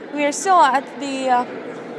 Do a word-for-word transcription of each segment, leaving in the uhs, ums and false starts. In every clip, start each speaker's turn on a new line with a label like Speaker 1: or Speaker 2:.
Speaker 1: We are still at the uh,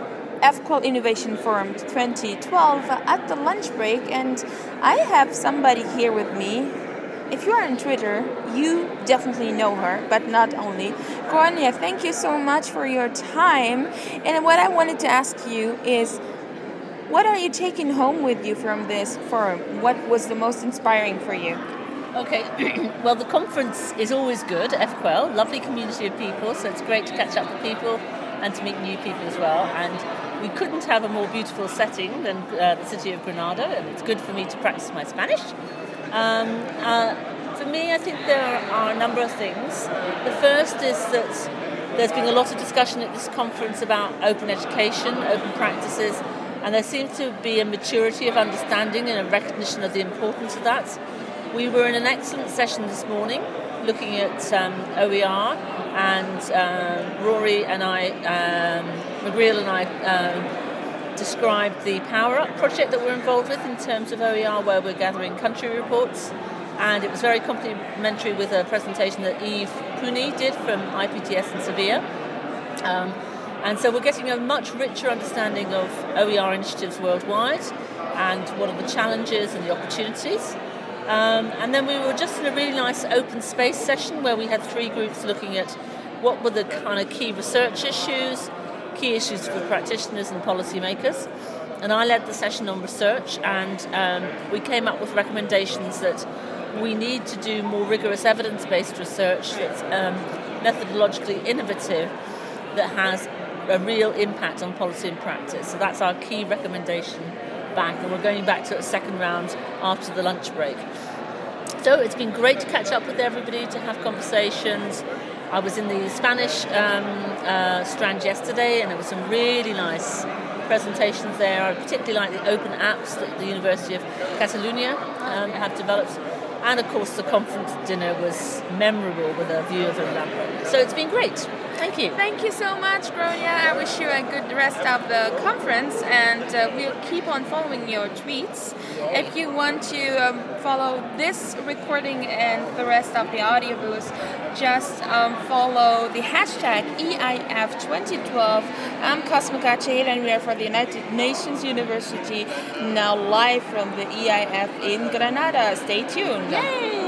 Speaker 1: F Qual Innovation Forum twenty twelve at the lunch break, and I have somebody here with me. If you are on Twitter, you definitely know her, but not only. Gronya, thank you so much for your time. And what I wanted to ask you is, what are you taking home with you from this forum? What was the most inspiring for you?
Speaker 2: Okay, well, the conference is always good, F Qual, lovely community of people, so it's great to catch up with people and to meet new people as well. And we couldn't have a more beautiful setting than uh, the city of Granada, and it's good for me to practice my Spanish. Um, uh, for me, I think there are a number of things. The first is that there's been a lot of discussion at this conference about open education, open practices, and there seems to be a maturity of understanding and a recognition of the importance of that. We were in an excellent session this morning looking at um, O E R, and um, Rory and I, um, McGreal and I, um, described the Power Up project that we're involved with in terms of O E R, where we're gathering country reports, and it was very complementary with a presentation that Yves Puni did from I P T S in Sevilla. Um, and so we're getting a much richer understanding of O E R initiatives worldwide and what are the challenges and the opportunities. Um, and then we were just in a really nice open space session where we had three groups looking at what were the kind of key research issues, key issues for practitioners and policymakers. And I led the session on research, and um, we came up with recommendations that we need to do more rigorous evidence-based research that's um, methodologically innovative, that has a real impact on policy and practice. So that's our key recommendation back, and we're going back to a second round after the lunch break. So it's been great to catch up with everybody, to have conversations. I was in the Spanish um, uh, strand yesterday, and there were some really nice presentations there. I particularly like the open apps that the University of Catalonia um, have developed. And of course the conference dinner was memorable with a view of the Alhambra. So it's been great. Thank you.
Speaker 1: Thank you so much, Gronya. I wish you a good rest of the conference, and uh, we'll keep on following your tweets. If you want to um, follow this recording and the rest of the audiobooks, just um, follow the hashtag E I F twenty twelve. I'm Cosmo Kachel, and we are for the United Nations University, now live from the E I F in Granada. Stay tuned.
Speaker 2: Yay!